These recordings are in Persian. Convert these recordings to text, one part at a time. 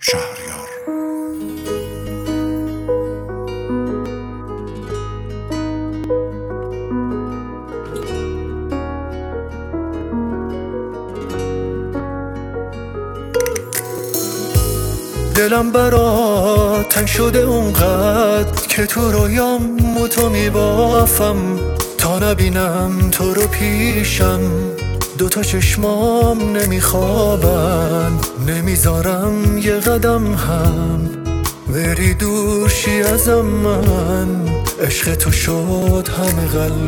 شهریار. دلم برات تنگ شده اونقدر که تو رویام تو میبافم، تا نبینم تو رو پیشم دوتا چشمام نمیخوابن، نمیذارم یه قدم هم بری دور شی ازم. من عشق تو شد همه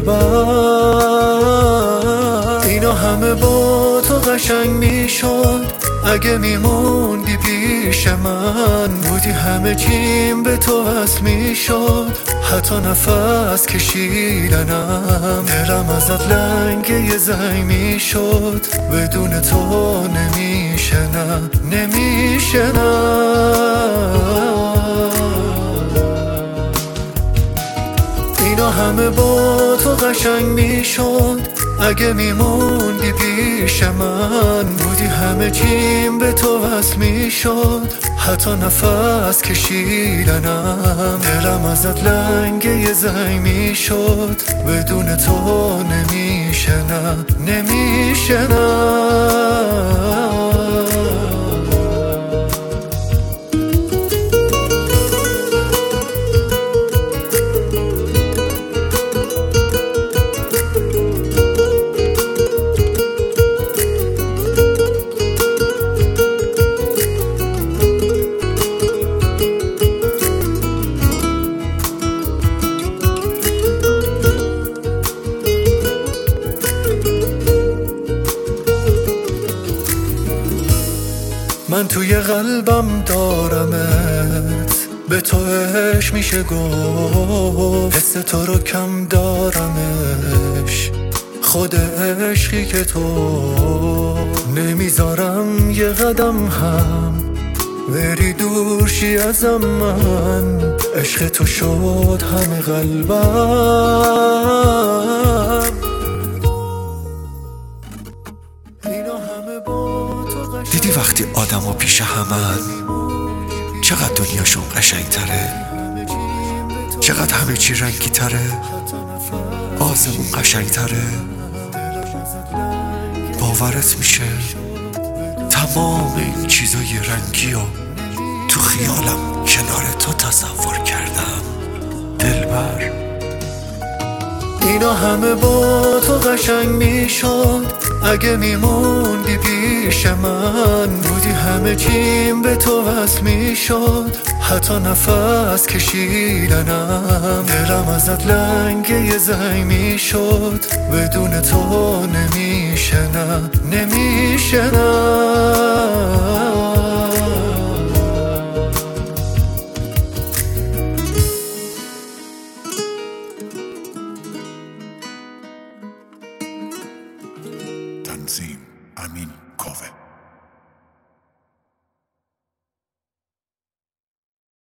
قلبم، اینا همه با تو قشنگ میشد اگه میموندی پیش من. بودی همه چیم به تو وصل میشد، حتی نفس کشیدنم. دلم ازت لنگه یه زنگ میشد، بدون تو نمیشه، نمیشه. اینا همه با تو قشنگ میشد اگه میموندی پیش من. بودی همه چیم به تو وصل میشد، حتی نفس کشیدنم. دلم ازت لنگه یه زنگ میشد، بدون تو نمیشه، نمیشه. من توی قلبم دارمت، به تو عشق میشه گفت، حس تو رو کم دارمش، خود عشقی که تو نمیذارم یه قدم هم بری دور شی ازم. من عشق تو شد همه قلبم، اینا همه با تو. دیدی وقتی آدم و پیش همن چقدر دنیاشون قشنگ تره، چقدر همه چی رنگی تره، آسمون قشنگ تره. باورت میشه تمام این چیزای رنگی و تو خیالم کنار تو تصور کردم دلبر. اینا همه با تو قشنگ میشد اگه میموندی پیش من. بودی همه چیم به تو وصل میشد، حتی نفس کشیدنم. دلم ازت لنگه یه زنگ میشد، بدون تو نمیشه، نمیشه. تنظیم امین کاوه.